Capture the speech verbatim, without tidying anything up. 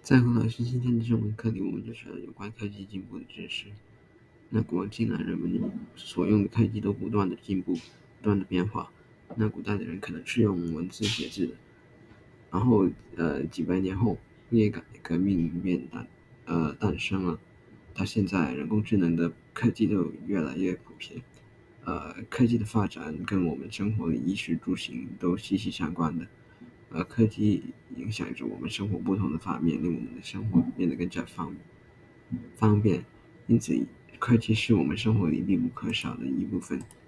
在和老师今天的中文课里，我们就学了有关科技进步的知识。那古往今来，人们所用的科技都不断的进步，不断的变化。那古代的人可能是用文字写字的，然后呃几百年后，工业革命便诞呃诞生了。到现在，人工智能的科技都越来越普遍。呃，科技的发展跟我们生活的衣食住行都息息相关的。呃，科技影响着我们生活不同的方面，令我们的生活变得更加方方便。因此，科技是我们生活里必不可少的一部分。